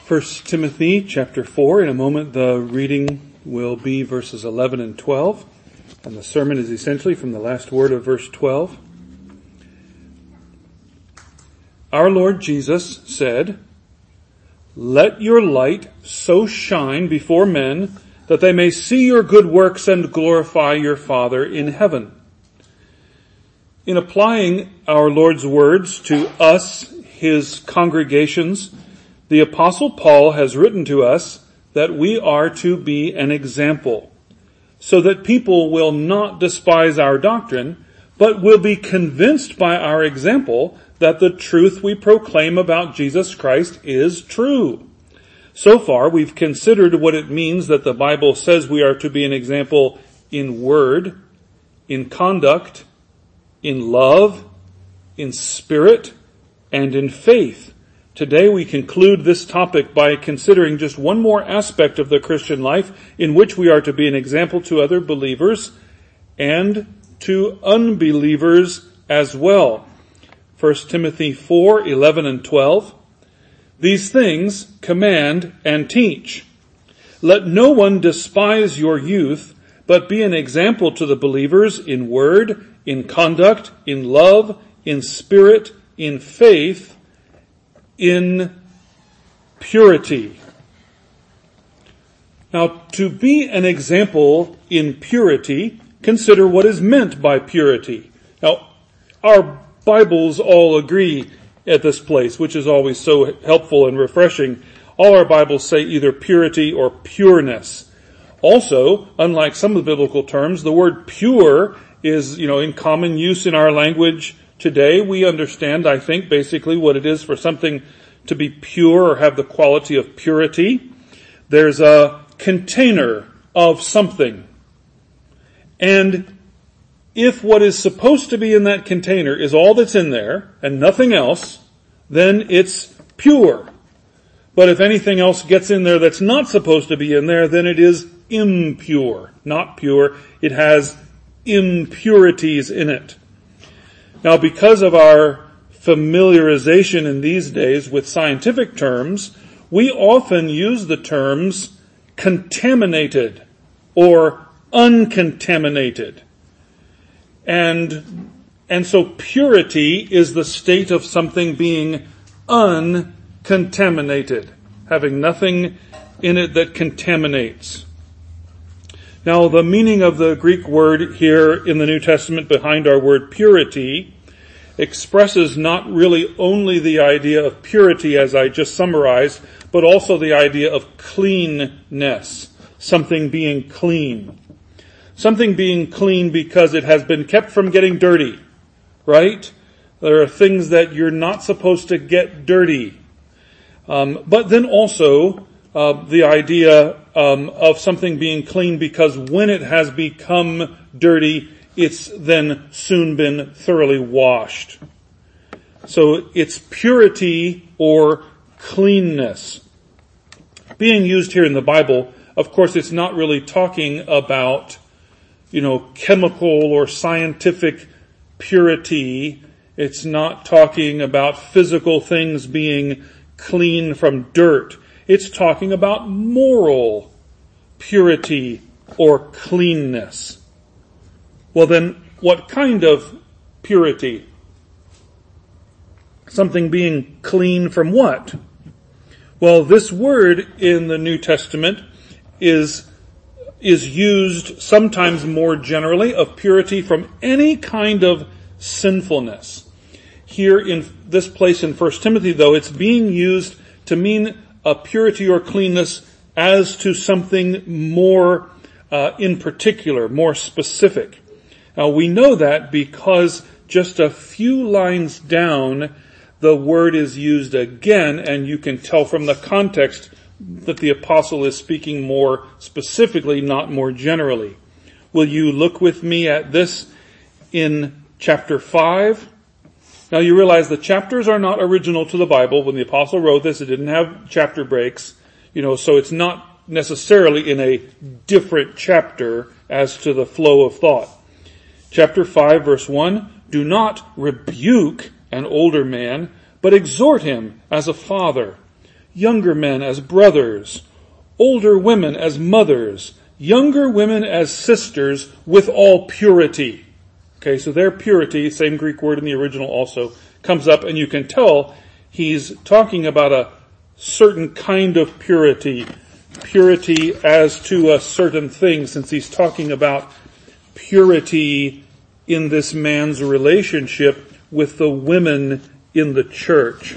1 Timothy chapter 4. In a moment the reading will be verses 11 and 12. And the sermon is essentially from the last word of verse 12. Our Lord Jesus said, "Let your light so shine before men that they may see your good works and glorify your Father in heaven." In applying our Lord's words to us, his congregations, the Apostle Paul has written to us that we are to be an example, so that people will not despise our doctrine, but will be convinced by our example that the truth we proclaim about Jesus Christ is true. So far, we've considered what it means that the Bible says we are to be an example in word, in conduct, in love, in spirit, and in faith. Today we conclude this topic by considering just one more aspect of the Christian life in which we are to be an example to other believers and to unbelievers as well. 1 Timothy 4, 11 and 12. These things command and teach. Let no one despise your youth, but be an example to the believers in word, in conduct, in love, in spirit, in faith, in purity. Now, to be an example in purity, consider what is meant by purity. Now, our Bibles all agree at this place, which is always so helpful and refreshing. All our Bibles say either purity or pureness. Also, unlike some of the biblical terms, the word pure is, in common use in our language today. We understand, I think, basically what it is for something to be pure or have the quality of purity. There's a container of something. And if what is supposed to be in that container is all that's in there and nothing else, then it's pure. But if anything else gets in there that's not supposed to be in there, then it is impure. Not pure. It has impurities in it. Now, because of our familiarization in these days with scientific terms, we often use the terms contaminated or uncontaminated. And so purity is the state of something being uncontaminated, having nothing in it that contaminates. Now, the meaning of the Greek word here in the New Testament behind our word purity expresses not really only the idea of purity as I just summarized, but also the idea of cleanness, something being clean. Something being clean because it has been kept from getting dirty, right? There are things that you're not supposed to get dirty. But then also the idea of something being clean because when it has become dirty, it's then soon been thoroughly washed. So it's purity or cleanness. Being used here in the Bible, of course, it's not really talking about, chemical or scientific purity. It's not talking about physical things being clean from dirt. It's talking about moral purity or cleanness. Well then, what kind of purity? Something being clean from what? Well, this word in the New Testament is used sometimes more generally of purity from any kind of sinfulness. Here in this place in 1 Timothy, though, it's being used to mean a purity or cleanness as to something more in particular, more specific. Now, we know that because just a few lines down, the word is used again, and you can tell from the context that the apostle is speaking more specifically, not more generally. Will you look with me at this in chapter 5? Now, you realize the chapters are not original to the Bible. When the apostle wrote this, it didn't have chapter breaks, so it's not necessarily in a different chapter as to the flow of thought. Chapter 5, verse 1, do not rebuke an older man, but exhort him as a father. younger men as brothers, older women as mothers, younger women as sisters with all purity. Okay, so their purity, same Greek word in the original also, comes up, and you can tell he's talking about a certain kind of purity as to a certain thing, since he's talking about purity in this man's relationship with the women in the church.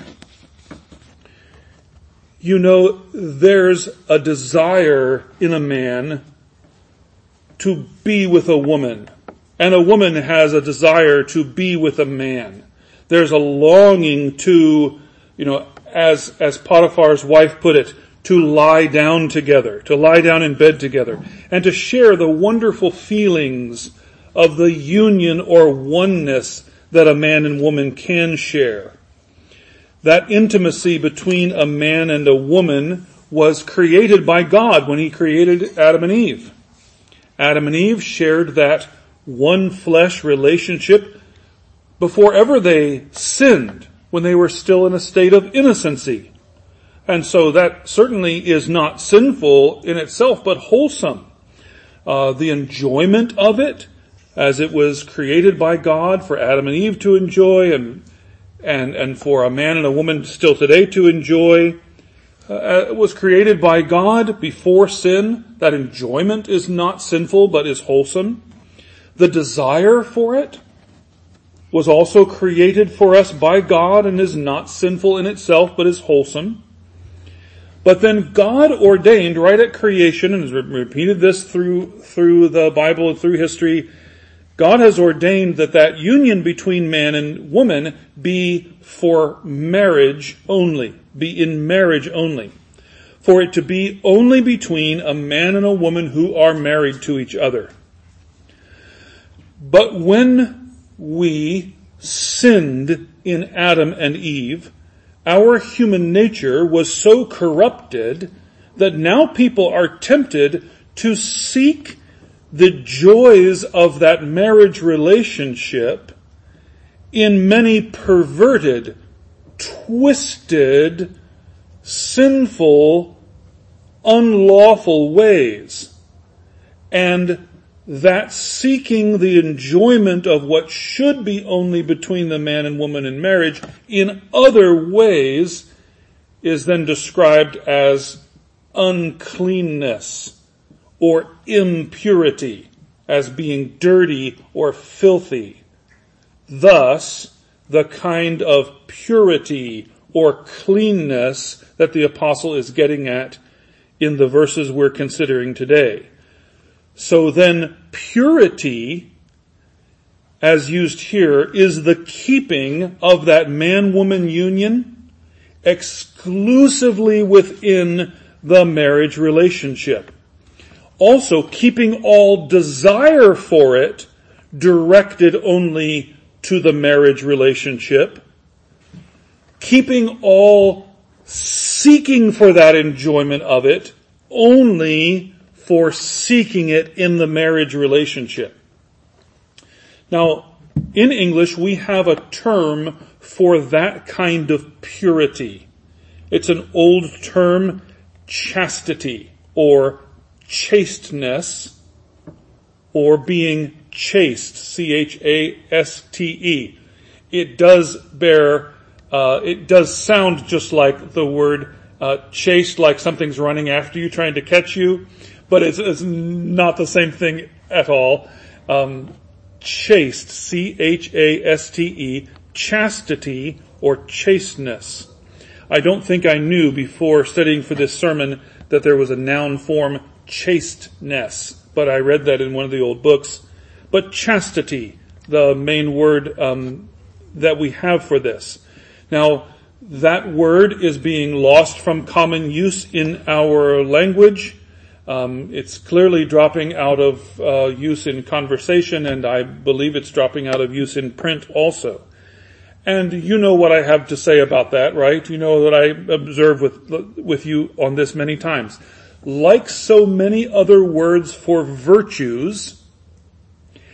You know, there's a desire in a man to be with a woman, and a woman has a desire to be with a man. There's a longing to, as Potiphar's wife put it, to lie down together, to lie down in bed together, and to share the wonderful feelings of the union or oneness that a man and woman can share. That intimacy between a man and a woman was created by God when He created Adam and Eve. Adam and Eve shared that one flesh relationship before ever they sinned, when they were still in a state of innocency. And so that certainly is not sinful in itself, but wholesome. The enjoyment of it, as it was created by God for Adam and Eve to enjoy, and for a man and a woman still today to enjoy, was created by God before sin. That enjoyment is not sinful, but is wholesome. The desire for it was also created for us by God and is not sinful in itself, but is wholesome. But then God ordained right at creation, and has repeated this through the Bible and through history, God has ordained that union between man and woman be for marriage only, be in marriage only. For it to be only between a man and a woman who are married to each other. But when we sinned in Adam and Eve, our human nature was so corrupted that now people are tempted to seek the joys of that marriage relationship in many perverted, twisted, sinful, unlawful ways. And that seeking the enjoyment of what should be only between the man and woman in marriage in other ways is then described as uncleanness or impurity, as being dirty or filthy. Thus, the kind of purity or cleanness that the apostle is getting at in the verses we're considering today. So then, purity, as used here, is the keeping of that man-woman union exclusively within the marriage relationship. Also, keeping all desire for it directed only to the marriage relationship. Keeping all seeking for that enjoyment of it only for seeking it in the marriage relationship. Now, in English, we have a term for that kind of purity. It's an old term, chastity, or chasteness, or being chaste, C-H-A-S-T-E. It does sound just like the word chaste, like something's running after you, trying to catch you, but it's not the same thing at all. Chaste, C-H-A-S-T-E, chastity or chasteness. I don't think I knew before studying for this sermon that there was a noun form, chasteness, but I read that in one of the old books. But chastity, the main word that we have for this. Now, that word is being lost from common use in our language. It's clearly dropping out of use in conversation, and I believe it's dropping out of use in print also. And you know what I have to say about that, right? You know that I observe with you on this many times. Like so many other words for virtues,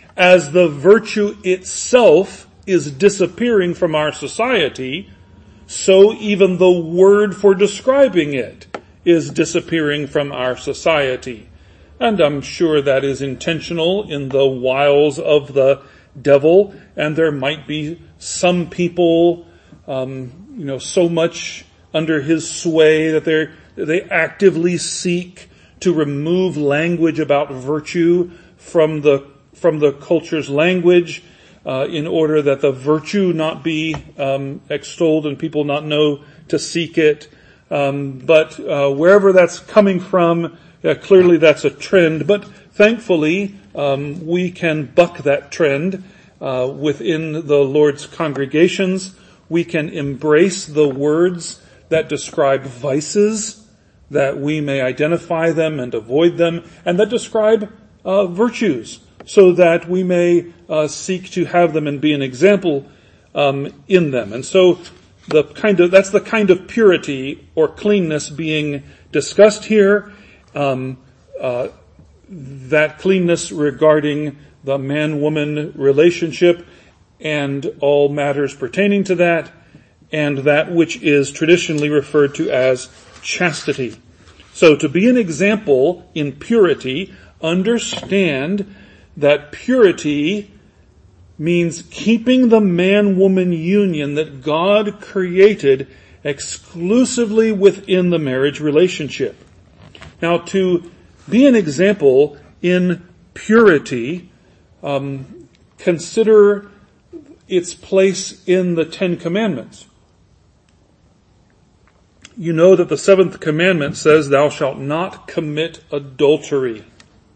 as the virtue itself is disappearing from our society, so even the word for describing it is disappearing from our society. And I'm sure that is intentional in the wiles of the devil, and there might be some people, so much under his sway that they actively seek to remove language about virtue from the culture's language, in order that the virtue not be extolled and people not know to seek it. But wherever that's coming from, clearly that's a trend. But thankfully, we can buck that trend within the Lord's congregations. We can embrace the words that describe vices, that we may identify them and avoid them, and that describe virtues, so that we may seek to have them and be an example in them. And so that's the kind of purity or cleanness being discussed here. That cleanness regarding the man-woman relationship and all matters pertaining to that, and that which is traditionally referred to as chastity. So to be an example in purity, understand that purity means keeping the man-woman union that God created exclusively within the marriage relationship. Now, to be an example in purity, consider its place in the Ten Commandments. You know that the seventh commandment says, "Thou shalt not commit adultery."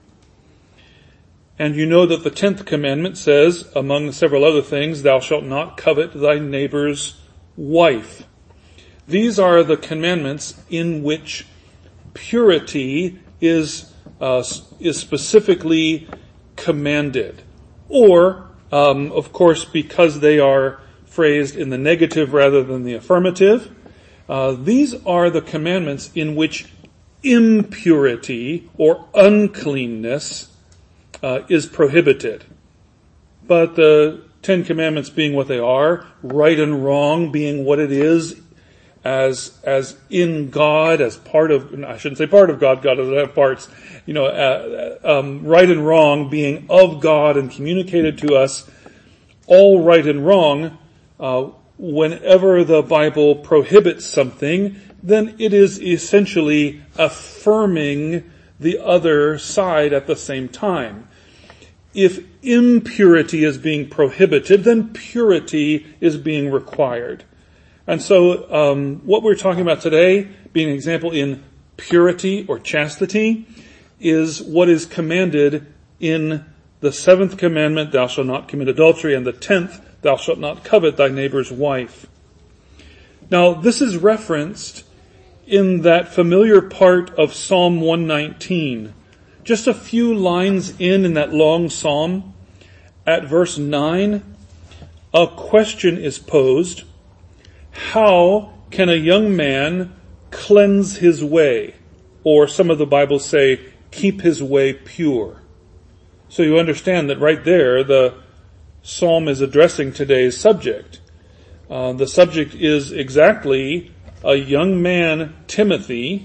And you know that the 10th commandment says, among several other things, "Thou shalt not covet thy neighbor's wife." These are the commandments in which purity is specifically commanded. Or, of course, because they are phrased in the negative rather than the affirmative, these are the commandments in which impurity or uncleanness is prohibited. But the Ten Commandments being what they are, right and wrong being what it is, as in God, as part of, I shouldn't say part of God, God doesn't have parts, right and wrong being of God and communicated to us, all right and wrong, whenever the Bible prohibits something, then it is essentially affirming the other side at the same time. If impurity is being prohibited, then purity is being required. And so what we're talking about today, being an example in purity or chastity, is what is commanded in the 7th commandment, "Thou shalt not commit adultery," and the 10th, "Thou shalt not covet thy neighbor's wife." Now, this is referenced in that familiar part of Psalm 119. Just a few lines in that long psalm, at verse 9, a question is posed: how can a young man cleanse his way? Or some of the Bibles say, keep his way pure. So you understand that right there, the psalm is addressing today's subject. The subject is exactly a young man, Timothy,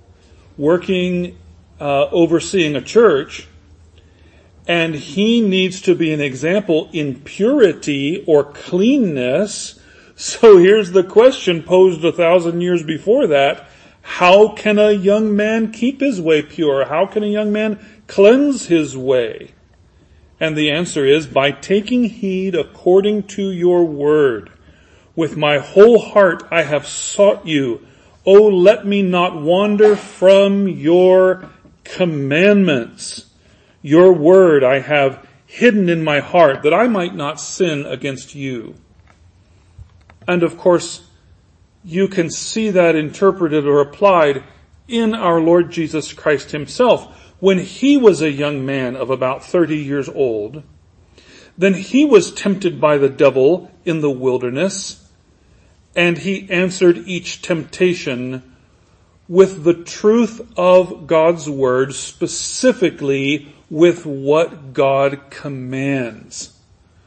overseeing a church, and he needs to be an example in purity or cleanness. So here's the question posed 1,000 years before that: how can a young man keep his way pure? How can a young man cleanse his way? And the answer is, by taking heed according to your word. With my whole heart I have sought you. Oh, let me not wander from your commandments. Your word I have hidden in my heart, that I might not sin against you. And of course, you can see that interpreted or applied in our Lord Jesus Christ himself. When he was a young man of about 30 years old, then he was tempted by the devil in the wilderness, and he answered each temptation with the truth of God's word, specifically with what God commands.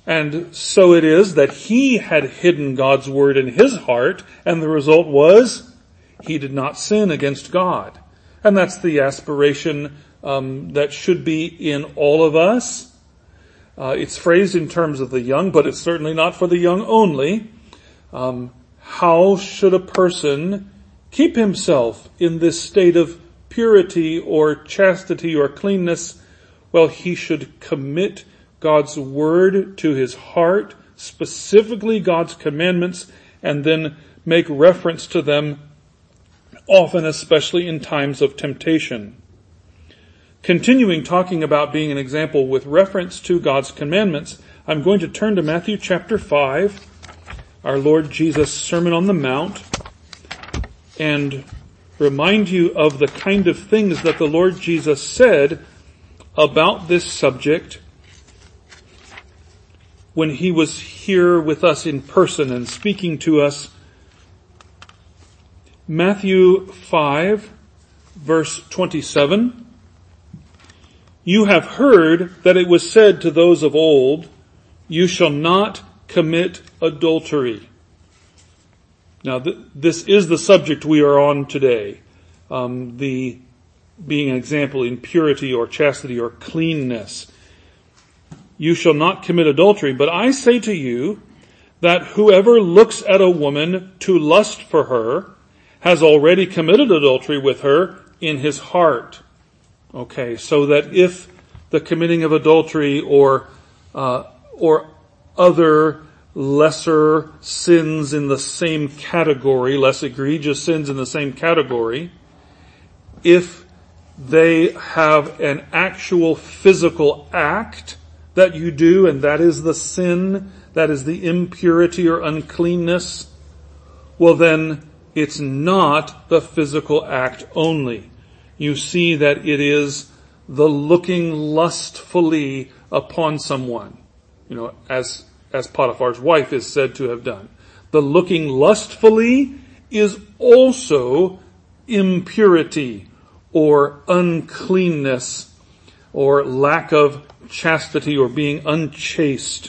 And so it is that he had hidden God's word in his heart, and the result was he did not sin against God. And that's the aspiration that should be in all of us. It's phrased in terms of the young, but it's certainly not for the young only. How should a person keep himself in this state of purity or chastity or cleanness? Well, he should commit God's word to his heart, specifically God's commandments, and then make reference to them often, especially in times of temptation. Continuing talking about being an example with reference to God's commandments, I'm going to turn to Matthew chapter 5, our Lord Jesus' Sermon on the Mount, and remind you of the kind of things that the Lord Jesus said about this subject when he was here with us in person and speaking to us. Matthew 5, verse 27. You have heard that it was said to those of old, you shall not commit adultery. Now, this is the subject we are on today. The being an example in purity or chastity or cleanness. You shall not commit adultery, but I say to you that whoever looks at a woman to lust for her has already committed adultery with her in his heart. Okay, so that if the committing of adultery or other lesser sins in the same category, less egregious sins in the same category, if they have an actual physical act that you do, and that is the sin, that is the impurity or uncleanness, well then it's not the physical act only. You see that it is the looking lustfully upon someone, as Potiphar's wife is said to have done. The looking lustfully is also impurity or uncleanness or lack of chastity or being unchaste.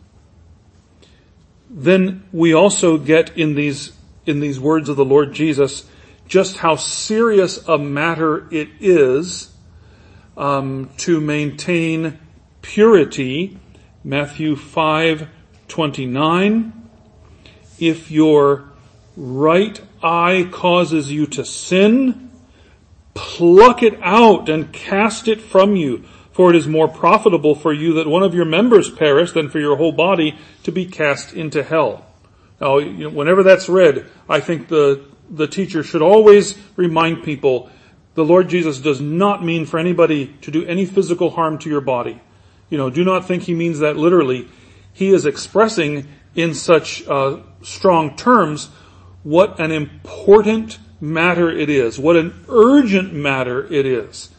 Then we also get in these words of the Lord Jesus just how serious a matter it is to maintain purity. Matthew 5:29. If your right eye causes you to sin, pluck it out and cast it from you. For it is more profitable for you that one of your members perish than for your whole body to be cast into hell. Now, whenever that's read, I think the teacher should always remind people the Lord Jesus does not mean for anybody to do any physical harm to your body. Do not think he means that literally. He is expressing in such strong terms what an important matter it is, what an urgent matter it is.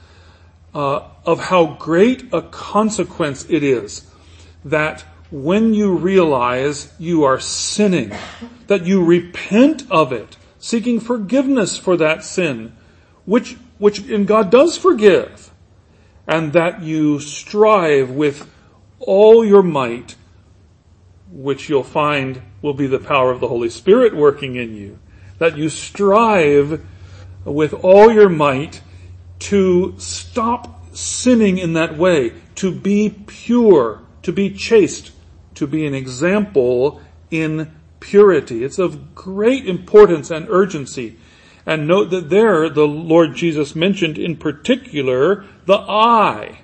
Of how great a consequence it is that when you realize you are sinning, that you repent of it, seeking forgiveness for that sin, which God does forgive, and that you strive with all your might, which you'll find will be the power of the Holy Spirit working in you, that you strive with all your might to stop sinning in that way, to be pure, to be chaste, to be an example in purity. It's of great importance and urgency. And note that there the Lord Jesus mentioned in particular the eye.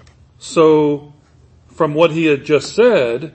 So, from what he had just said,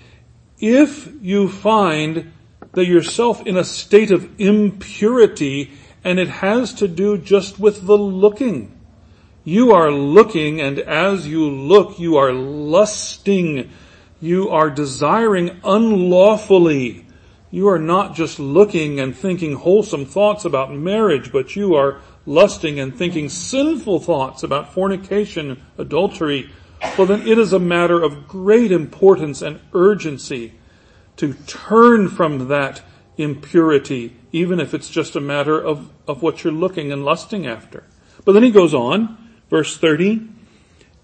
if you find that yourself in a state of impurity, and it has to do just with the looking. You are looking, and as you look, you are lusting. You are desiring unlawfully. You are not just looking and thinking wholesome thoughts about marriage, but you are lusting and thinking sinful thoughts about fornication, adultery. Well, then it is a matter of great importance and urgency to turn from that impurity, even if it's just a matter of what you're looking and lusting after. But then he goes on, verse 30,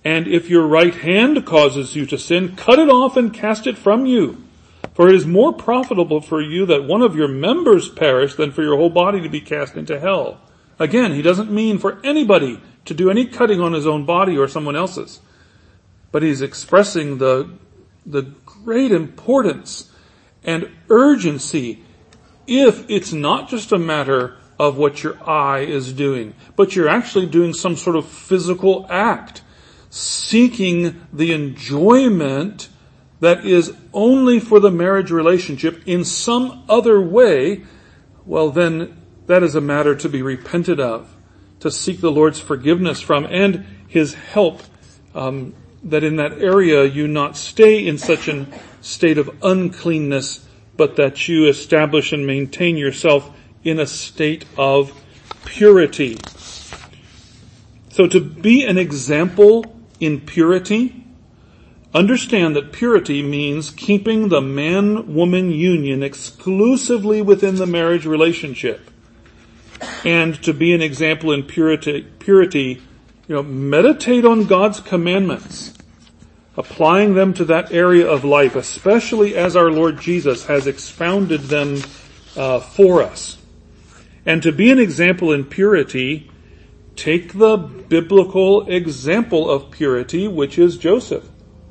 And if your right hand causes you to sin, cut it off and cast it from you. For it is more profitable for you that one of your members perish than for your whole body to be cast into hell. Again, he doesn't mean for anybody to do any cutting on his own body or someone else's. But he's expressing the great importance and urgency if it's not just a matter of what your eye is doing, but you're actually doing some sort of physical act, seeking the enjoyment that is only for the marriage relationship in some other way, well then that is a matter to be repented of, to seek the Lord's forgiveness from, and His help, that in that area you not stay in such a state of uncleanness, but that you establish and maintain yourself in a state of purity. So to be an example in purity, understand that purity means keeping the man-woman union exclusively within the marriage relationship. And to be an example in purity, meditate on God's commandments, applying them to that area of life, especially as our Lord Jesus has expounded them for us. And to be an example in purity, take the biblical example of purity, which is Joseph.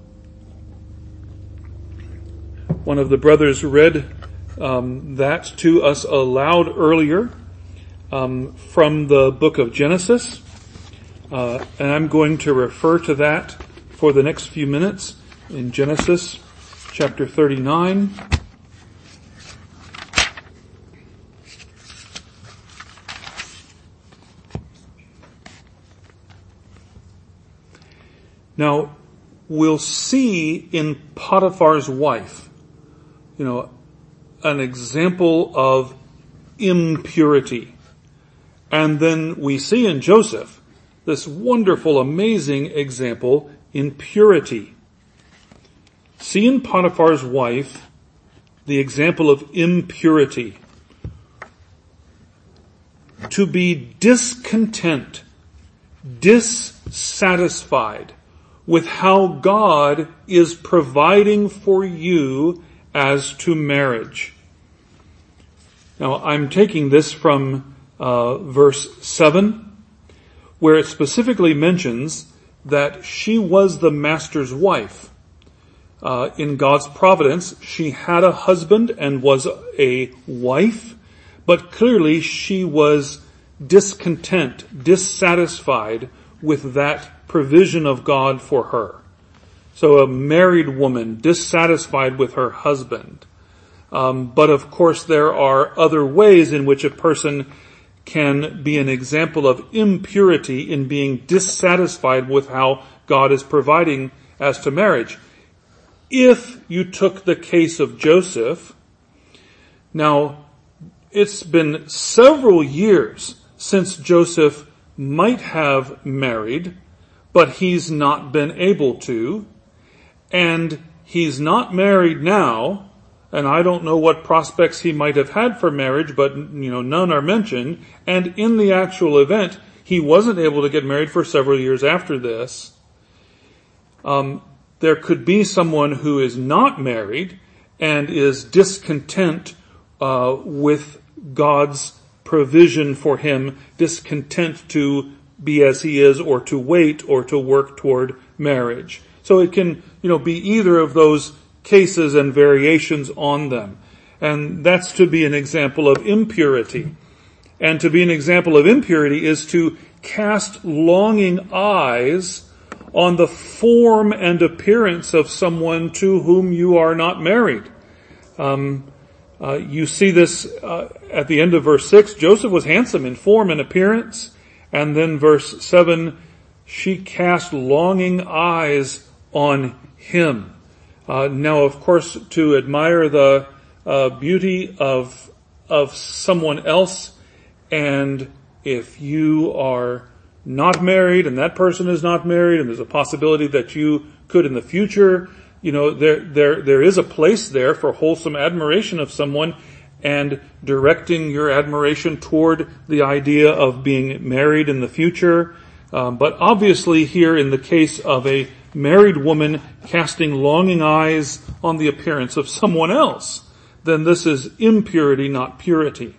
One of the brothers read that to us aloud earlier from the book of Genesis. And I'm going to refer to that for the next few minutes in Genesis chapter 39. Now, we'll see in Potiphar's wife, an example of impurity. And then we see in Joseph this wonderful, amazing example in purity. See in Potiphar's wife the example of impurity. To be discontent, dissatisfied with how God is providing for you as to marriage. Now, I'm taking this from verse 7, where it specifically mentions that she was the master's wife. In God's providence, she had a husband and was a wife, but clearly she was discontent, dissatisfied with that provision of God for her. So a married woman dissatisfied with her husband. But of course there are other ways in which a person can be an example of impurity in being dissatisfied with how God is providing as to marriage. If you took the case of Joseph, now it's been several years since Joseph might have married, but he's not been able to, and he's not married now, and I don't know what prospects he might have had for marriage, but none are mentioned, and in the actual event, he wasn't able to get married for several years after this. There could be someone who is not married and is discontent with God's provision for him, discontent to be as he is, or to wait, or to work toward marriage. So it can, be either of those cases and variations on them. And that's to be an example of impurity. And to be an example of impurity is to cast longing eyes on the form and appearance of someone to whom you are not married. You see this at the end of verse 6. Joseph was handsome in form and appearance. And then verse 7, she cast longing eyes on him. Now, of course, to admire the beauty of someone else, and if you are not married and that person is not married, and there's a possibility that you could in the future, there is a place there for wholesome admiration of someone, and directing your admiration toward the idea of being married in the future. But obviously here in the case of a married woman casting longing eyes on the appearance of someone else, then this is impurity, not purity.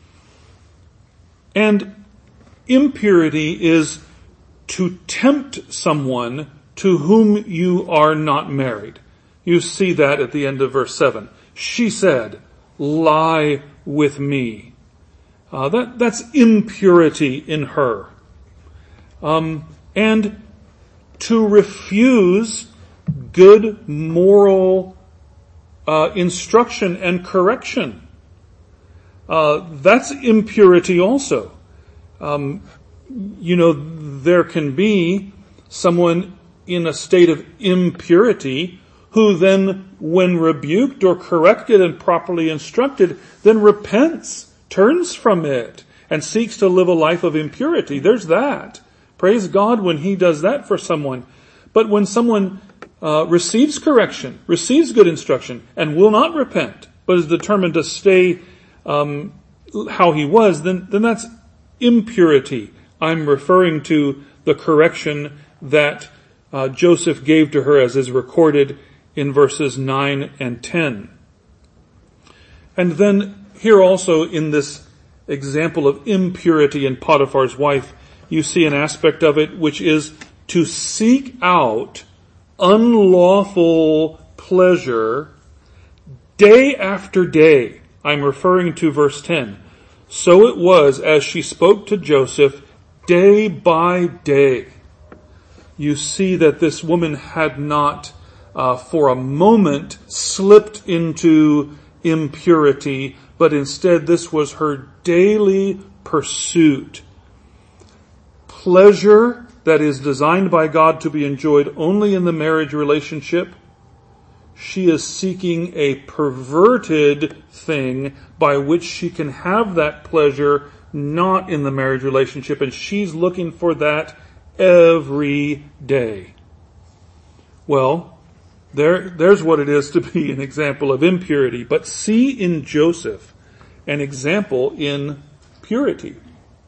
And impurity is to tempt someone to whom you are not married. You see that at the end of verse 7. She said, lie with me. That's impurity in her. And to refuse good moral instruction and correction. That's impurity also. There can be someone in a state of impurity who then, when rebuked or corrected and properly instructed, then repents, turns from it, and seeks to live a life of impurity. There's that. Praise God when He does that for someone. But when someone receives correction, receives good instruction, and will not repent, but is determined to stay how he was, then that's impurity. I'm referring to the correction that Joseph gave to her, as is recorded in verses 9 and 10. And then here also in this example of impurity in Potiphar's wife, you see an aspect of it which is to seek out unlawful pleasure day after day. I'm referring to verse 10. So it was as she spoke to Joseph day by day. You see that this woman had not for a moment slipped into impurity, but instead this was her daily pursuit. Pleasure that is designed by God to be enjoyed only in the marriage relationship. She is seeking a perverted thing by which she can have that pleasure not in the marriage relationship, and she's looking for that every day. Well, there's what it is to be an example of impurity. But see in Joseph an example in purity.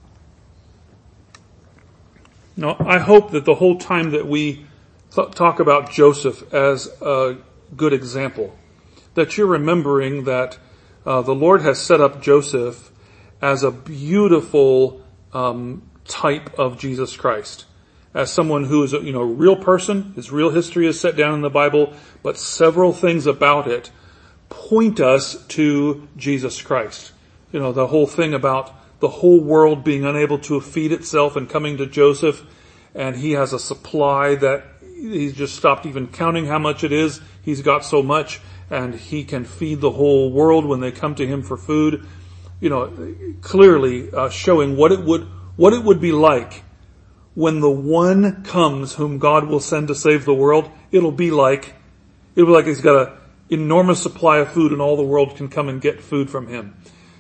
Now, I hope that the whole time that we talk about Joseph as a good example, that you're remembering that the Lord has set up Joseph as a beautiful type of Jesus Christ, as someone who is a real person. His real history is set down in the Bible, but several things about it point us to Jesus Christ. The whole thing about the whole world being unable to feed itself and coming to Joseph, and he has a supply that he's just stopped even counting how much it is. He's got so much, and he can feed the whole world when they come to him for food. Clearly showing what it would be like when the one comes whom God will send to save the world. It'll be like he's got an enormous supply of food and all the world can come and get food from him.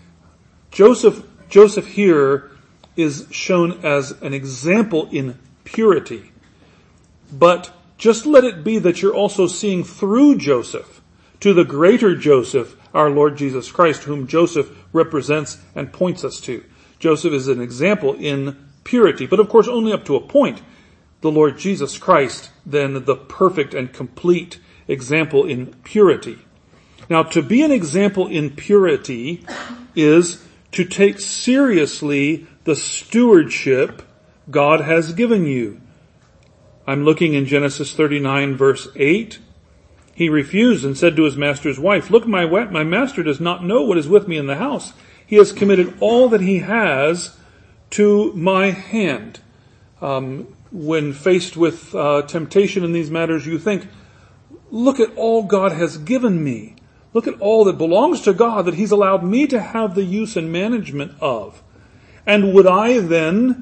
Joseph here is shown as an example in purity. But just let it be that you're also seeing through Joseph to the greater Joseph, our Lord Jesus Christ, whom Joseph represents and points us to. Joseph is an example in purity, but of course only up to a point. The Lord Jesus Christ, then the perfect and complete example in purity. Now, to be an example in purity is to take seriously the stewardship God has given you. I'm looking in Genesis 39 verse 8. He refused and said to his master's wife, "Look, my master does not know what is with me in the house. He has committed all that he has to my hand." When faced with temptation in these matters, you think, look at all God has given me. Look at all that belongs to God that he's allowed me to have the use and management of. And would I then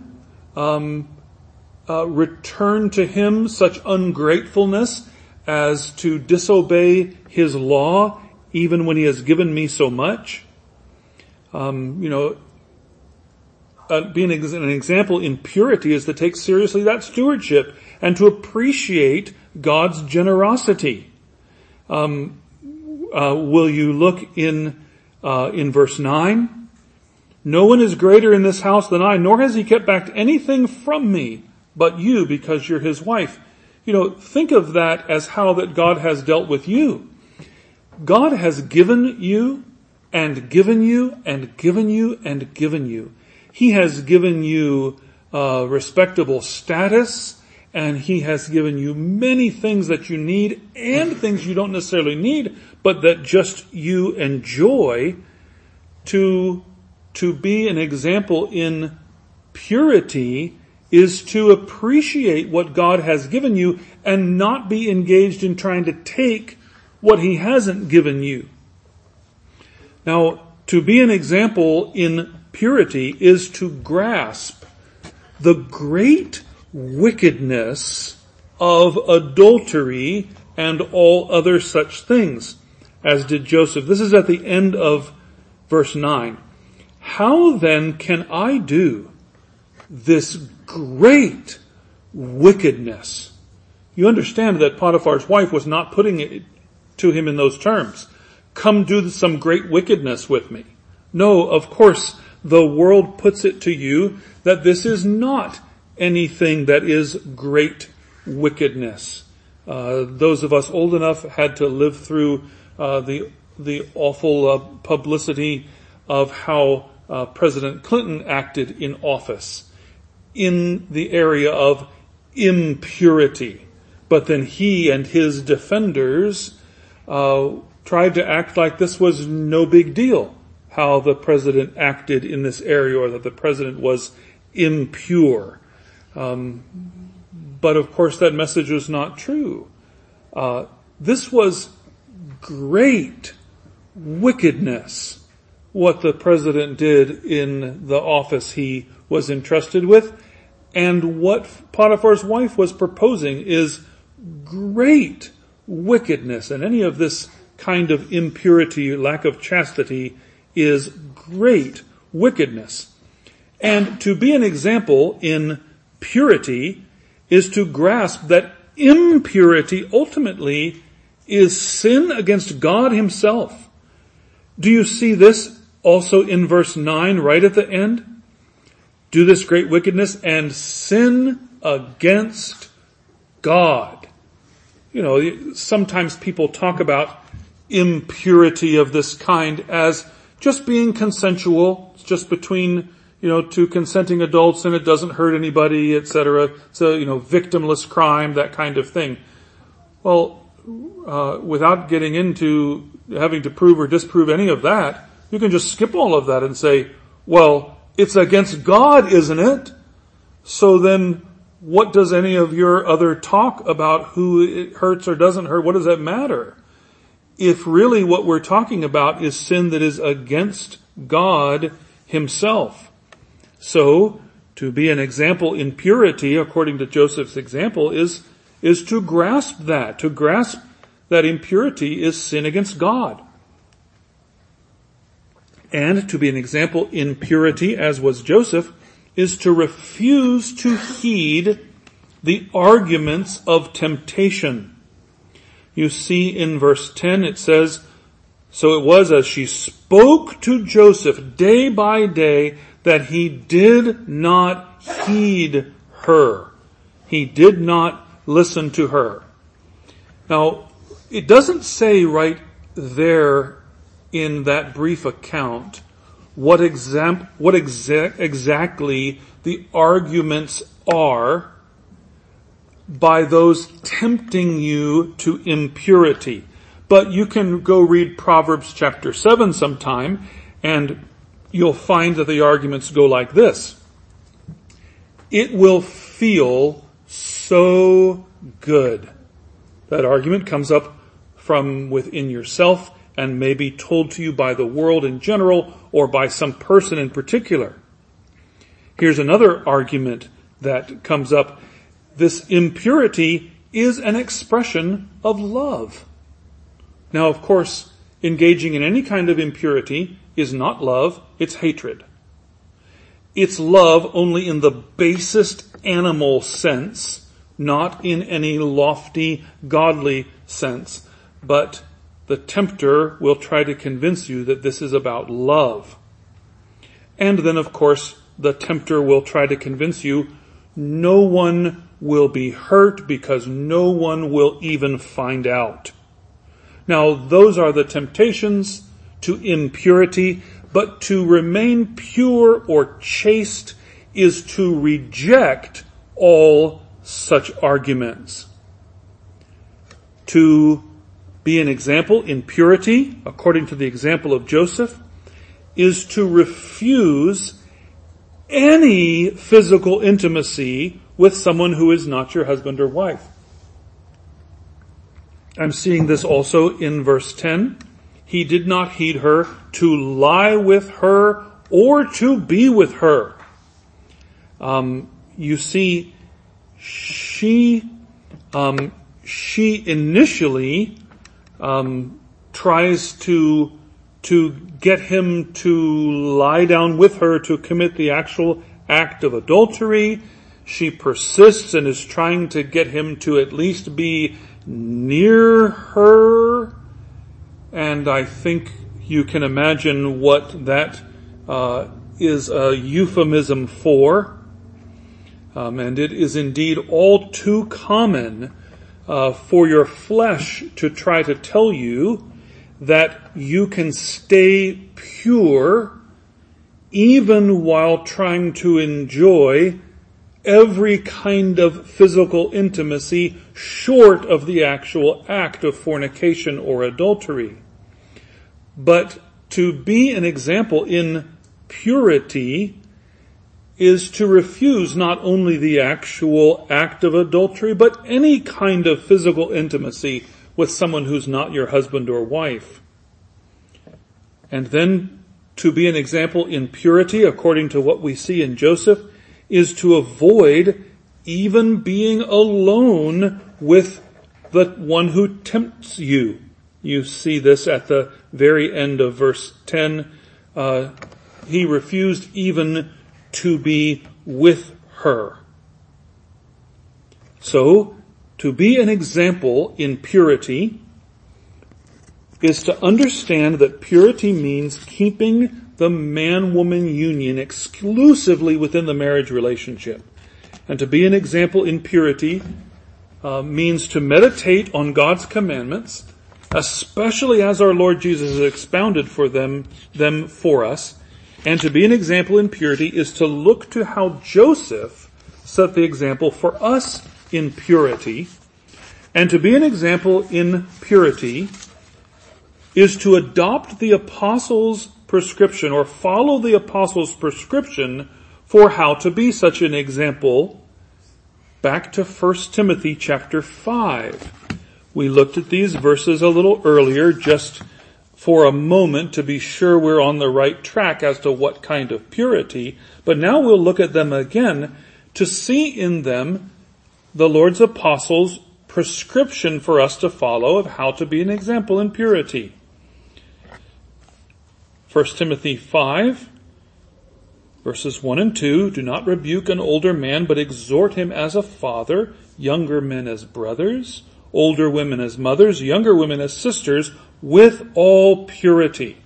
return to him such ungratefulness as to disobey his law even when he has given me so much? Being an example in purity is to take seriously that stewardship and to appreciate God's generosity. Will you look in verse 9? "No one is greater in this house than I, nor has he kept back anything from me. but you because you're his wife. Think of that as how that God has dealt with you. God has given you and given you and given you and given you. He has given you respectable status, and he has given you many things that you need and things you don't necessarily need, but that just you enjoy. To be an example in purity is to appreciate what God has given you and not be engaged in trying to take what he hasn't given you. Now, to be an example in purity is to grasp the great wickedness of adultery and all other such things, as did Joseph. This is at the end of verse 9. How then can I do this great wickedness? You understand that Potiphar's wife was not putting it to him in those terms. Come do some great wickedness with me. No, of course, the world puts it to you that this is not anything that is great wickedness. Those of us old enough had to live through the awful publicity of how President Clinton acted in office in the area of impurity. But then he and his defenders tried to act like this was no big deal, how the president acted in this area, or that the president was impure. But of course that message was not true. This was great wickedness, what the president did in the office he was entrusted with. And what Potiphar's wife was proposing is great wickedness. And any of this kind of impurity, lack of chastity, is great wickedness. And to be an example in purity is to grasp that impurity ultimately is sin against God himself. Do you see this also in verse 9 right at the end? Do this great wickedness and sin against God. Sometimes people talk about impurity of this kind as just being consensual. It's just between, two consenting adults and it doesn't hurt anybody, etc. So, victimless crime, that kind of thing. Well, without getting into having to prove or disprove any of that, you can just skip all of that and say, well, it's against God, isn't it? So then what does any of your other talk about who it hurts or doesn't hurt, what does that matter? If really what we're talking about is sin that is against God himself. So, to be an example in purity, according to Joseph's example, is to grasp that impurity is sin against God. And to be an example in purity, as was Joseph, is to refuse to heed the arguments of temptation. You see in verse 10 it says, so it was as she spoke to Joseph day by day that he did not heed her. He did not listen to her. Now, it doesn't say right there in that brief account what exactly the arguments are by those tempting you to impurity. But you can go read Proverbs chapter 7 sometime, and you'll find that the arguments go like this. It will feel so good. That argument comes up from within yourself and may be told to you by the world in general or by some person in particular. Here's another argument that comes up. This impurity is an expression of love. Now, of course, engaging in any kind of impurity is not love, it's hatred. It's love only in the basest animal sense, not in any lofty, godly sense. But the tempter will try to convince you that this is about love. And then, of course, the tempter will try to convince you no one will be hurt because no one will even find out. Now, those are the temptations to impurity, but to remain pure or chaste is to reject all such arguments. To be an example in purity, according to the example of Joseph, is to refuse any physical intimacy with someone who is not your husband or wife. I'm seeing this also in verse 10. He did not heed her to lie with her or to be with her. You see, she initially tries to get him to lie down with her to commit the actual act of adultery. She persists and is trying to get him to at least be near her. And I think you can imagine what that is a euphemism for. And it is indeed all too common for your flesh to try to tell you that you can stay pure even while trying to enjoy every kind of physical intimacy short of the actual act of fornication or adultery. But to be an example in purity is to refuse not only the actual act of adultery, but any kind of physical intimacy with someone who's not your husband or wife. And then to be an example in purity, according to what we see in Joseph, is to avoid even being alone with the one who tempts you. You see this at the very end of verse 10. He refused even to be with her. So, to be an example in purity is to understand that purity means keeping the man-woman union exclusively within the marriage relationship. And to be an example in purity means to meditate on God's commandments, especially as our Lord Jesus has expounded for them for us. And to be an example in purity is to look to how Joseph set the example for us in purity. And to be an example in purity is to adopt the apostles' prescription or follow the apostles' prescription for how to be such an example. Back to 1 Timothy chapter 5. We looked at these verses a little earlier just for a moment to be sure we're on the right track as to what kind of purity. But now we'll look at them again to see in them the Lord's apostles' prescription for us to follow of how to be an example in purity. 1 Timothy 5, verses 1 and 2, do not rebuke an older man, but exhort him as a father, younger men as brothers, older women as mothers, younger women as sisters, with all purity.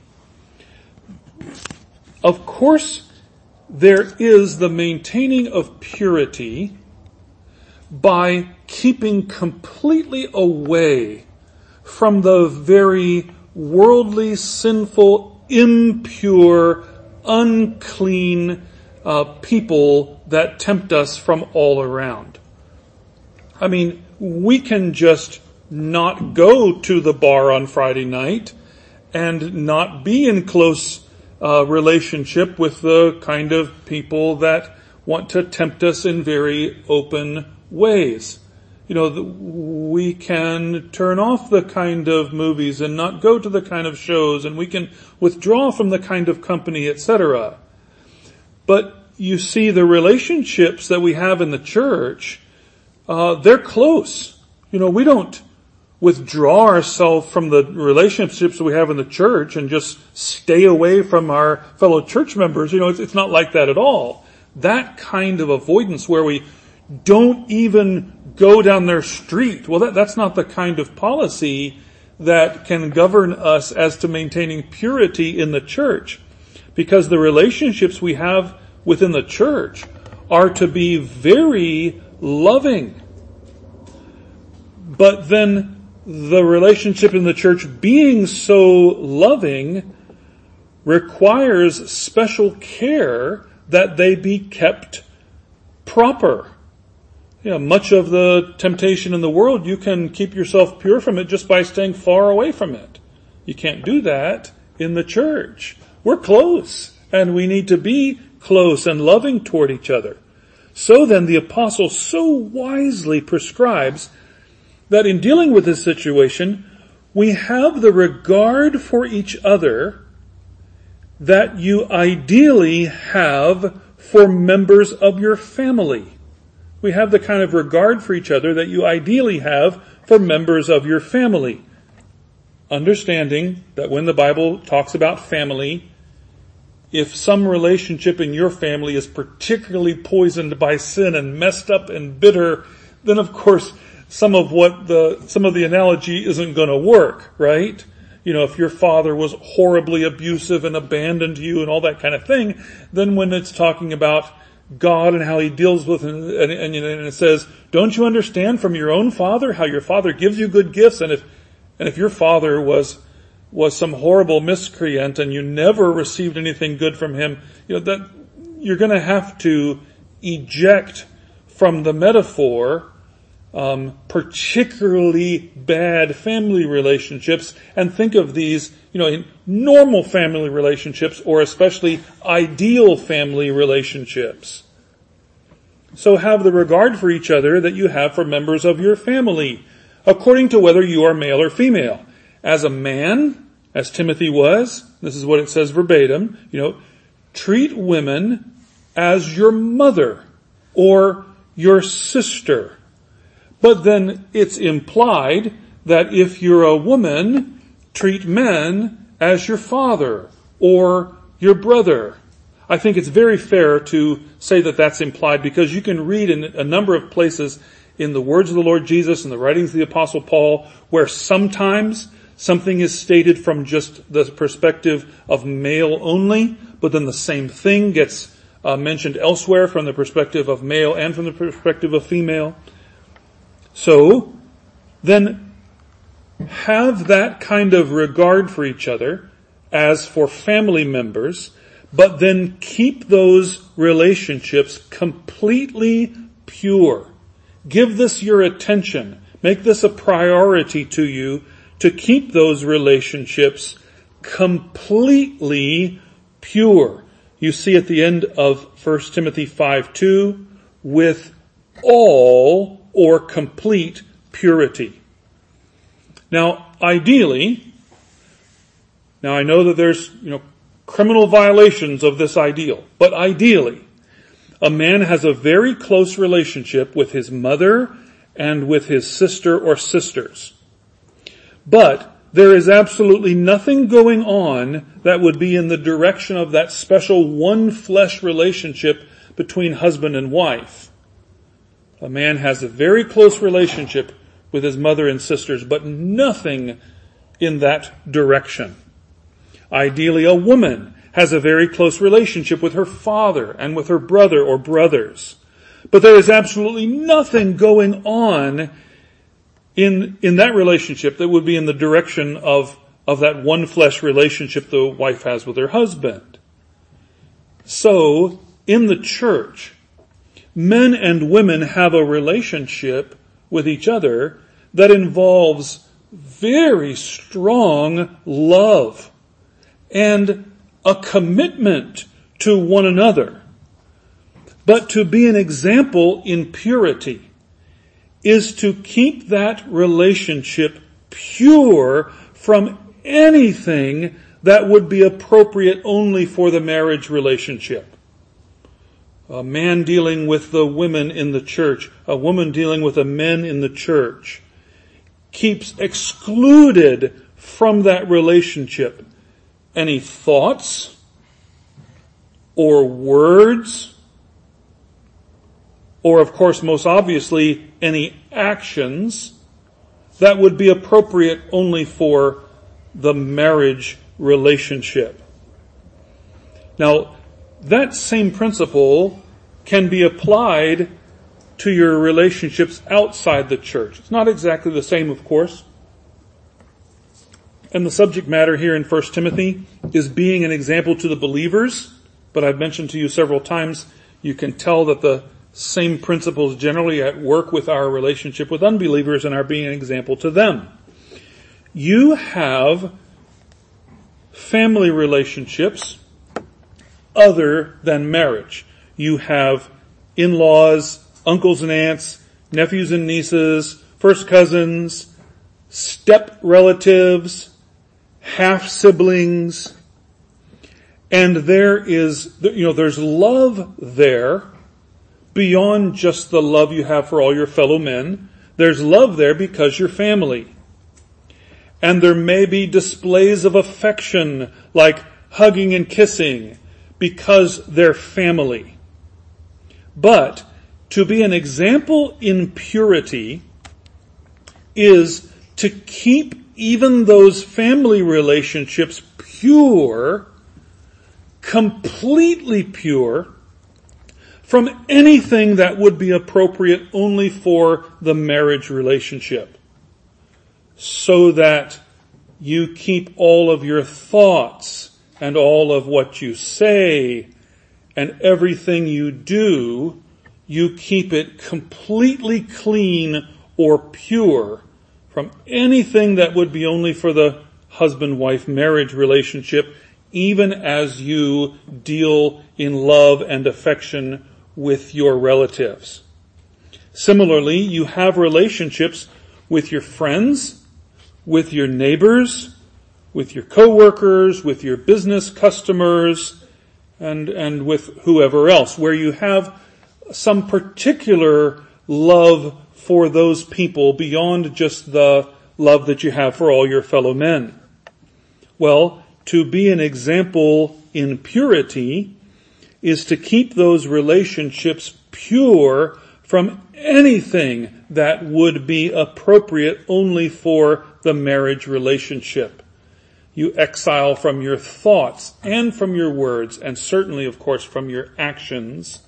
Of course, there is the maintaining of purity by keeping completely away from the very worldly, sinful, impure, unclean people that tempt us from all around. I mean, we can just not go to the bar on Friday night and not be in close relationship with the kind of people that want to tempt us in very open ways. You know, we can turn off the kind of movies and not go to the kind of shows, and we can withdraw from the kind of company, etc. But you see, the relationships that we have in the church, they're close. You know, we don't withdraw ourselves from the relationships we have in the church and just stay away from our fellow church members. You know, it's not like that at all. That kind of avoidance where we don't even go down their street, well, that's not the kind of policy that can govern us as to maintaining purity in the church. Because the relationships we have within the church are to be very loving. But then the relationship in the church being so loving requires special care that they be kept proper. Much of the temptation in the world, you can keep yourself pure from it just by staying far away from it. You can't do that in the church. We're close, and we need to be close and loving toward each other. So then the apostle so wisely prescribes that in dealing with this situation, we have the regard for each other that you ideally have for members of your family. We have the kind of regard for each other that you ideally have for members of your family. Understanding that when the Bible talks about family, if some relationship in your family is particularly poisoned by sin and messed up and bitter, then of course some of the analogy isn't going to work, right? If your father was horribly abusive and abandoned you and all that kind of thing, then when it's talking about God and how he deals with, and it says, don't you understand from your own father how your father gives you good gifts? And if your father was some horrible miscreant and you never received anything good from him, that you're going to have to eject from the metaphor particularly bad family relationships and think of these, in normal family relationships or especially ideal family relationships. So have the regard for each other that you have for members of your family, according to whether you are male or female. As a man, as Timothy was, this is what it says verbatim, treat women as your mother or your sister. But then it's implied that if you're a woman, treat men as your father or your brother. I think it's very fair to say that that's implied because you can read in a number of places in the words of the Lord Jesus and the writings of the Apostle Paul where sometimes something is stated from just the perspective of male only, but then the same thing gets mentioned elsewhere from the perspective of male and from the perspective of female. So, then have that kind of regard for each other as for family members, but then keep those relationships completely pure. Give this your attention. Make this a priority to you to keep those relationships completely pure. You see at the end of 1 Timothy 5:2, with all or complete purity. Now, ideally, I know that there's, criminal violations of this ideal, but ideally, a man has a very close relationship with his mother and with his sister or sisters. But there is absolutely nothing going on that would be in the direction of that special one flesh relationship between husband and wife. A man has a very close relationship with his mother and sisters, but nothing in that direction. Ideally, a woman has a very close relationship with her father and with her brother or brothers. But there is absolutely nothing going on in that relationship that would be in the direction of that one flesh relationship the wife has with her husband. So, in the church, men and women have a relationship with each other that involves very strong love and a commitment to one another. But to be an example in purity is to keep that relationship pure from anything that would be appropriate only for the marriage relationship. A man dealing with the women in the church, a woman dealing with the men in the church, keeps excluded from that relationship any thoughts or words, or of course most obviously any actions that would be appropriate only for the marriage relationship. Now, that same principle can be applied to your relationships outside the church. It's not exactly the same, of course. And the subject matter here in 1 Timothy is being an example to the believers. But I've mentioned to you several times, you can tell that the same principles generally at work with our relationship with unbelievers and are being an example to them. You have family relationships other than marriage. You have in-laws, uncles and aunts, nephews and nieces, first cousins, step relatives, half siblings, and there's love there beyond just the love you have for all your fellow men. There's love there because you're family. And there may be displays of affection like hugging and kissing because they're family. But to be an example in purity is to keep even those family relationships pure, completely pure, from anything that would be appropriate only for the marriage relationship. So that you keep all of your thoughts and all of what you say and everything you do, you keep it completely clean or pure from anything that would be only for the husband-wife marriage relationship, even as you deal in love and affection with your relatives. Similarly, you have relationships with your friends, with your neighbors, with your coworkers, with your business customers, and with whoever else, where you have some particular love for those people beyond just the love that you have for all your fellow men. Well, to be an example in purity is to keep those relationships pure from anything that would be appropriate only for the marriage relationship. You exile from your thoughts and from your words, and certainly, of course, from your actions,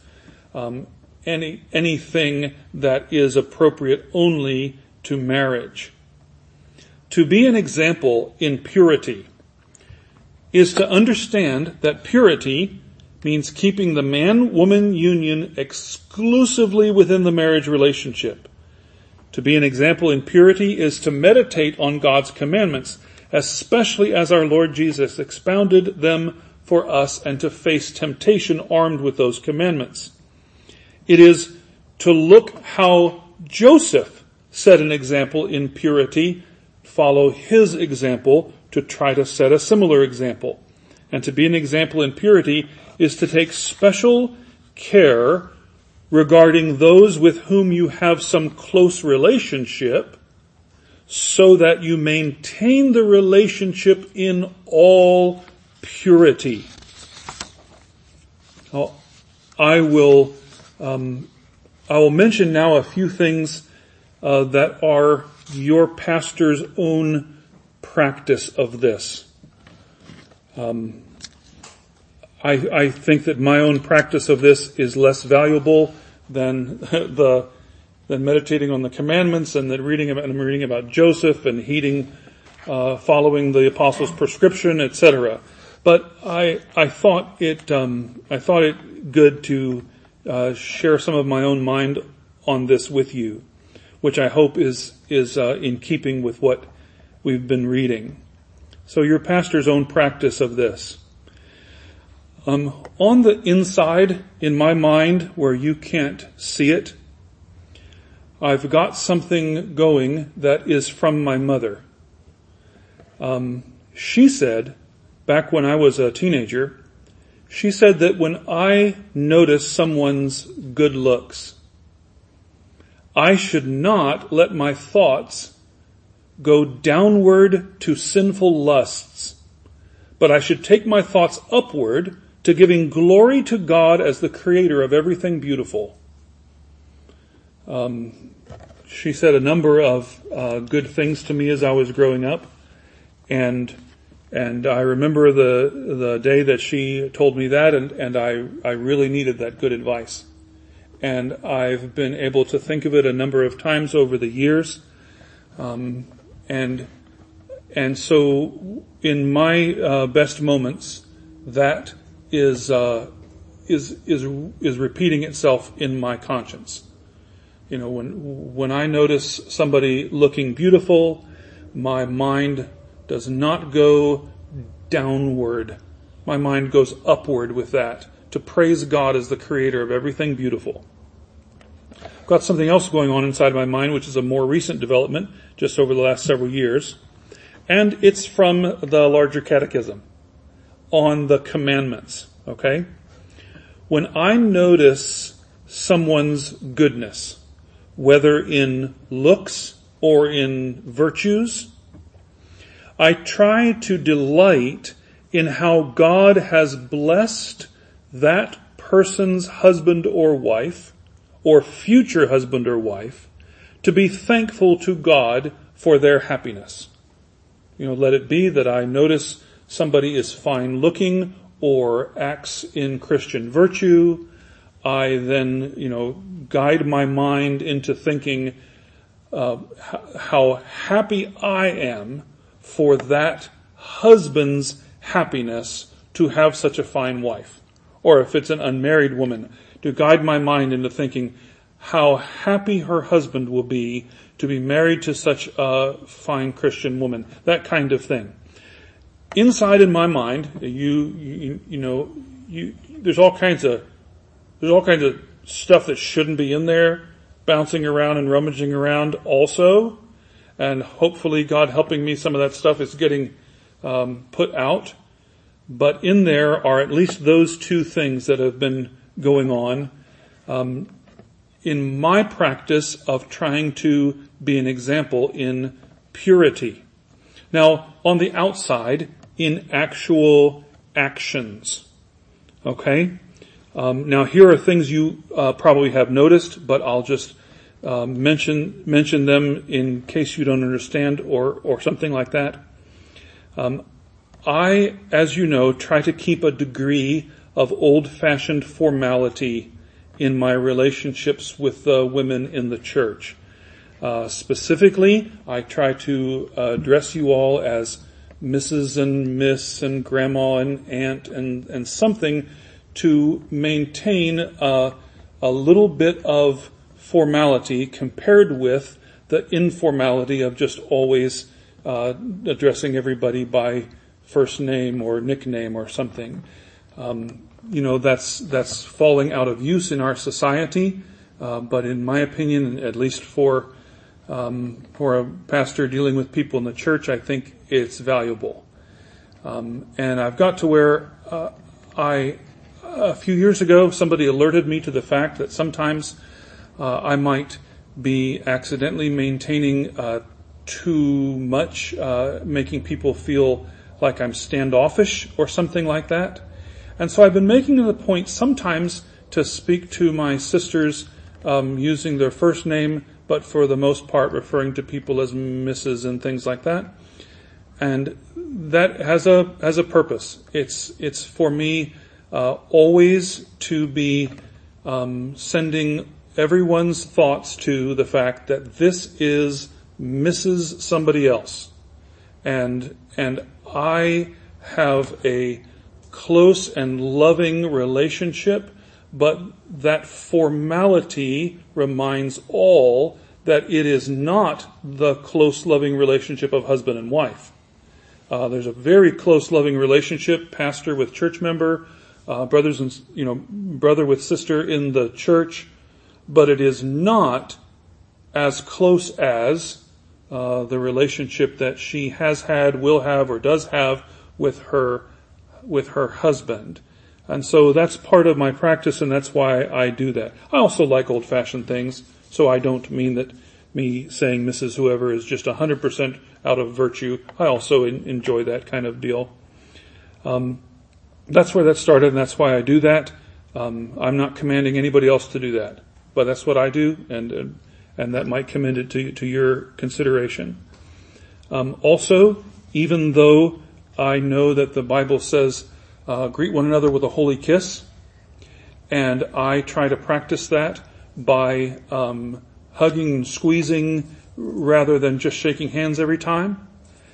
anything that is appropriate only to marriage. To be an example in purity is to understand that purity means keeping the man-woman union exclusively within the marriage relationship. To be an example in purity is to meditate on God's commandments, especially as our Lord Jesus expounded them for us, and to face temptation armed with those commandments. It is to look how Joseph set an example in purity, follow his example to try to set a similar example. And to be an example in purity is to take special care regarding those with whom you have some close relationship, so that you maintain the relationship in all purity. Now, I will mention now a few things that are your pastor's own practice of this. I think that my own practice of this is less valuable than than meditating on the commandments and then reading about Joseph and following the apostles' prescription, etc. But I thought it good to share some of my own mind on this with you, which I hope is in keeping with what we've been reading. So your pastor's own practice of this. On the inside, in my mind, where you can't see it, I've got something going that is from my mother. She said, back when I was a teenager, she said that when I notice someone's good looks, I should not let my thoughts go downward to sinful lusts, but I should take my thoughts upward to giving glory to God as the creator of everything beautiful. She said a number of good things to me as I was growing up, and I remember the day that she told me that, and I really needed that good advice. and I've been able to think of it a number of times over the years. And so in my best moments, that is repeating itself in my conscience. You know, when I notice somebody looking beautiful, my mind does not go downward. My mind goes upward with that, to praise God as the creator of everything beautiful. I've got something else going on inside my mind, which is a more recent development, just over the last several years. And it's from the larger catechism on the commandments, okay? When I notice someone's goodness, whether in looks or in virtues, I try to delight in how God has blessed that person's husband or wife, or future husband or wife, to be thankful to God for their happiness. You know, let it be that I notice somebody is fine looking or acts in Christian virtue. I then, guide my mind into thinking how happy I am for that husband's happiness to have such a fine wife. Or if it's an unmarried woman, to guide my mind into thinking how happy her husband will be to be married to such a fine Christian woman. That kind of thing. Inside in my mind, there's all kinds of stuff that shouldn't be in there, bouncing around and rummaging around also. And hopefully God helping me, some of that stuff is getting put out. But in there are at least those two things that have been going on in my practice of trying to be an example in purity. Now, on the outside, in actual actions. Okay? Now, here are things you probably have noticed, but I'll just mention them in case you don't understand or something like that. I, as you know, try to keep a degree of old-fashioned formality in my relationships with the women in the church. Specifically, I try to address you all as Mrs. and Miss and Grandma and Aunt and something to maintain a little bit of formality compared with the informality of just always addressing everybody by first name or nickname or something. That's falling out of use in our society, but in my opinion, at least for a pastor dealing with people in the church, I think it's valuable. And I've got to where a few years ago, somebody alerted me to the fact that sometimes I might be accidentally maintaining too much, making people feel like I'm standoffish or something like that. And so I've been making it a point sometimes to speak to my sisters using their first name, but for the most part referring to people as Mrs. and things like that. And that has a purpose. It's for me always to be sending everyone's thoughts to the fact that this is Mrs. somebody else. And I have a close and loving relationship, but that formality reminds all that it is not the close, loving relationship of husband and wife. There's a very close, loving relationship, pastor with church member, brother with sister in the church, but it is not as close as the relationship that she has had, will have, or does have with her husband. And so that's part of my practice, and that's why I do that. I also like old-fashioned things, so I don't mean that me saying Mrs. Whoever is just 100% out of virtue. I also enjoy that kind of deal. That's where that started, and that's why I do that. I'm not commanding anybody else to do that, but that's what I do, and that might commend it to your consideration. Also, even though I know that the Bible says, greet one another with a holy kiss, and I try to practice that, by hugging and squeezing rather than just shaking hands every time.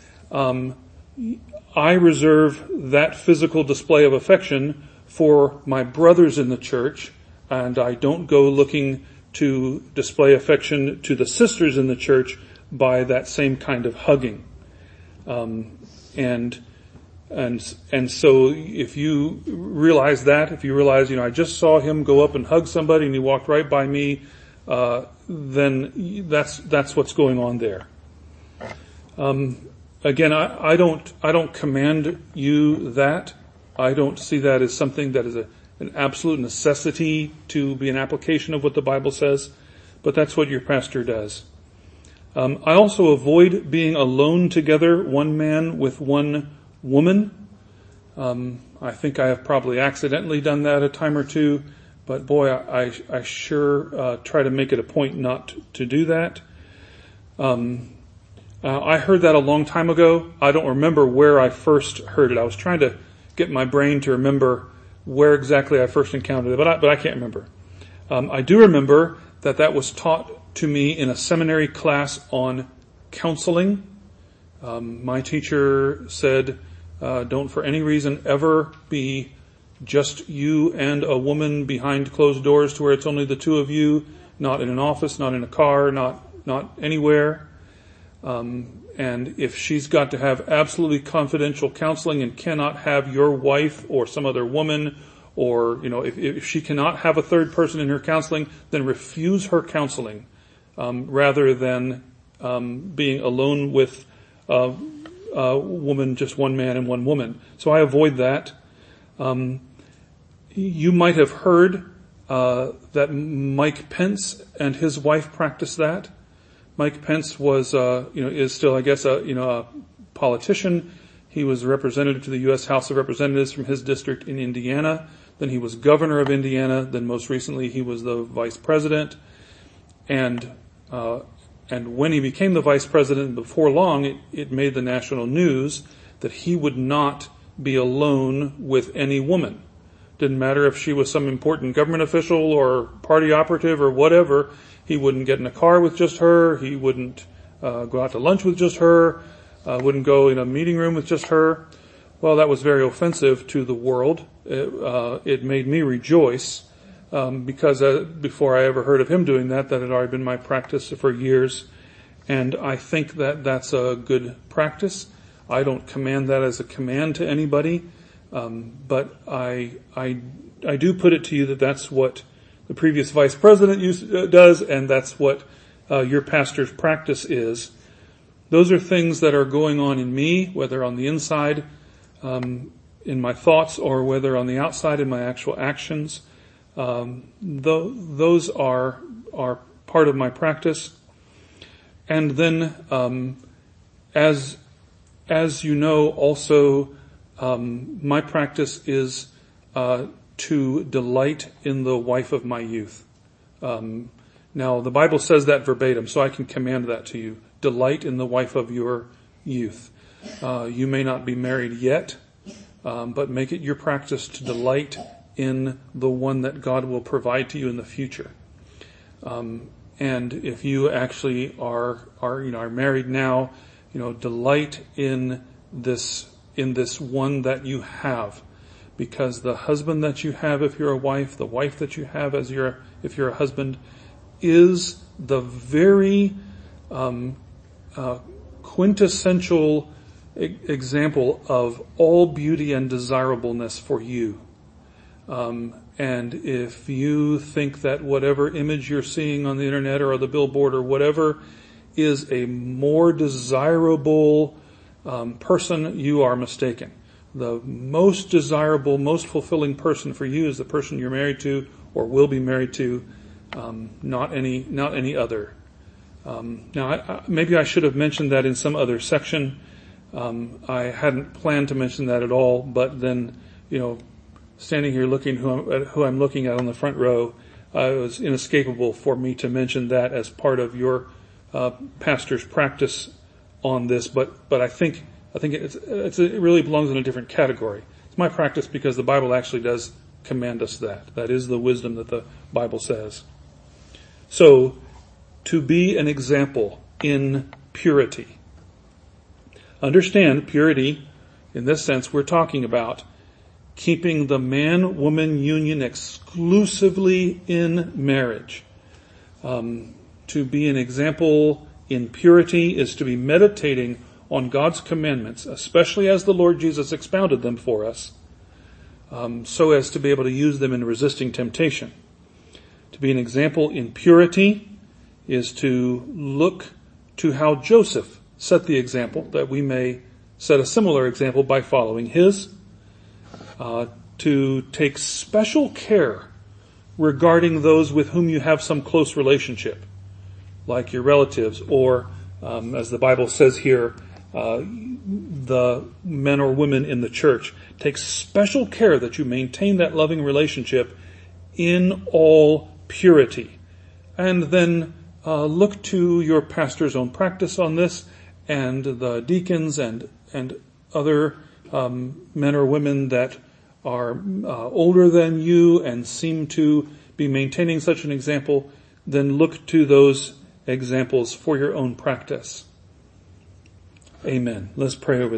I reserve that physical display of affection for my brothers in the church, and I don't go looking to display affection to the sisters in the church by that same kind of hugging. And so if you realize that, if you realize, I just saw him go up and hug somebody and he walked right by me, then that's what's going on there. Again, I don't command you that. I don't see that as something that is an absolute necessity to be an application of what the Bible says, but that's what your pastor does. I also avoid being alone together, one man with one woman. I think I have probably accidentally done that a time or two, but boy, I sure try to make it a point not to do that. I heard that a long time ago. I don't remember where I first heard it. I was trying to get my brain to remember where exactly I first encountered it, but I can't remember. I do remember that was taught to me in a seminary class on counseling. My teacher said, don't for any reason ever be just you and a woman behind closed doors to where it's only the two of you, not in an office, not in a car, not anywhere. And if she's got to have absolutely confidential counseling and cannot have your wife or some other woman, or, if she cannot have a third person in her counseling, then refuse her counseling, rather than, being alone with a woman, just one man and one woman. So I avoid that. You might have heard, that Mike Pence and his wife practiced that. Mike Pence was, is still, I guess, a politician. He was a representative to the U.S. House of Representatives from his district in Indiana. Then he was governor of Indiana. Then most recently he was the vice president. And when he became the vice president, before long, it made the national news that he would not be alone with any woman. Didn't matter if she was some important government official or party operative or whatever. He wouldn't get in a car with just her. He wouldn't go out to lunch with just her. Wouldn't go in a meeting room with just her. Well, that was very offensive to the world. It made me rejoice, because before I ever heard of him doing that had already been my practice for years. And I think that that's a good practice. I don't command that as a command to anybody. But I do put it to you that that's what the previous vice president does, and that's what your pastor's practice is. Those are things that are going on in me, whether on the inside, in my thoughts, or whether on the outside in my actual actions. Those are part of my practice. And then, as you know, also, my practice is to delight in the wife of my youth. Now, the Bible says that verbatim, so I can command that to you. Delight in the wife of your youth. You may not be married yet, but make it your practice to delight in the one that God will provide to you in the future. And if you actually are married now, delight in this one that you have, because the husband that you have, if you're a wife, the wife that you have if you're a husband, is the very quintessential example of all beauty and desirableness for you. And if you think that whatever image you're seeing on the internet or the billboard or whatever is a more desirable person, you are mistaken. The most desirable, most fulfilling person for you is the person you're married to or will be married to, not any other. Now, maybe I should have mentioned that in some other section. I hadn't planned to mention that at all, but then, standing here looking who I'm looking at on the front row, it was inescapable for me to mention that as part of your pastor's practice on this. But I think it really belongs in a different category. It's my practice because the Bible actually does command us that. That is the wisdom that the Bible says. So, to be an example in purity. Understand, purity, in this sense, we're talking about keeping the man-woman union exclusively in marriage. To be an example in purity is to be meditating on God's commandments, especially as the Lord Jesus expounded them for us, so as to be able to use them in resisting temptation. To be an example in purity is to look to how Joseph set the example, that we may set a similar example by following his, to take special care regarding those with whom you have some close relationship, like your relatives, or, as the Bible says here, the men or women in the church. Take special care that you maintain that loving relationship in all purity. And then look to your pastor's own practice on this, and the deacons and other men or women that are older than you and seem to be maintaining such an example. Then look to those examples for your own practice. Amen. Let's pray over